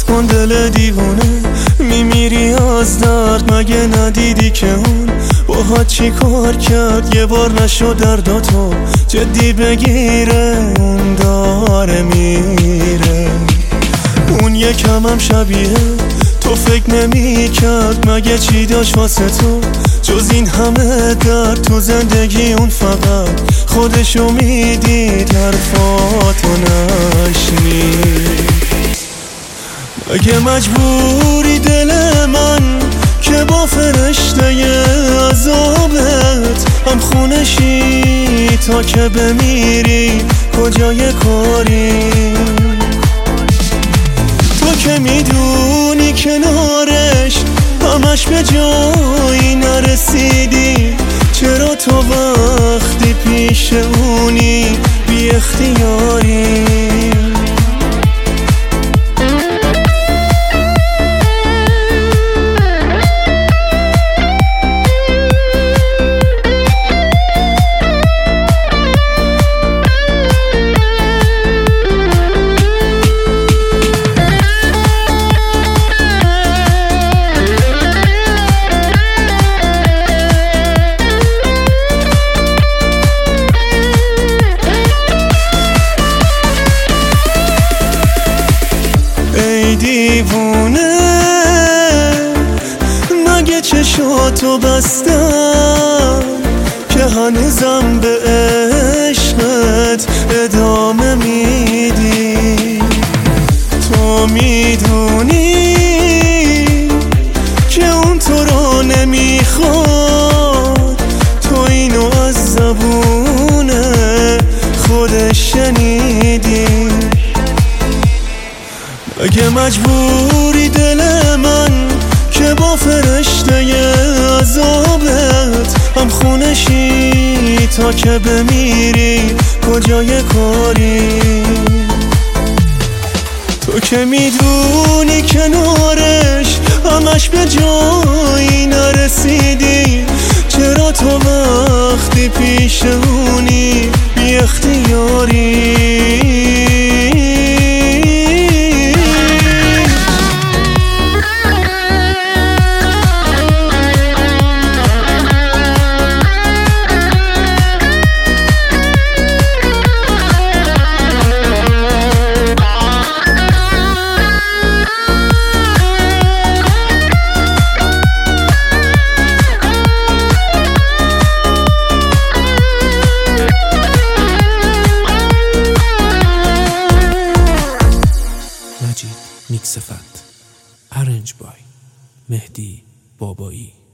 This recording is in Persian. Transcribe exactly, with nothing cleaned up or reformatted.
کن دل دیوونه، میمیری از درد. مگه ندیدی که اون باهات چی کار کرد؟ یه بار نشد درداتو جدی بگیره، اون داره میره. اون یکم هم شبیه تو فکر نمی کرد، مگه چی داشت واسه تو جز این همه درد؟ تو زندگی اون فقط خودشو میدید، حرفاتو نشنید. مگه مجبوری دل من که با فرشته عذابت هم خونشی تا که بمیری؟ کجای کاری تو که میدونی کنارش همش به جایی نرسیدی؟ چرا تو وقتی پیش اونی بی اختیاری؟ دیوونه مگه چشاتو بستم که هنوزم به عشقت ادامه میدی؟ تو میدونی که اون تو رو نمیخواد، تو اینو از زبون خودش شنیدی. اگه مجبوری دل من که با فرشته عذابت هم خونشی تا که بمیری؟ کجای کاری تو که میدونی کنارش همش به جایی نرسیدی؟ چرا تو وقتی پیش اونی بی اختیاری؟ مجید میکسفت، ارنج بای مهدی بابایی.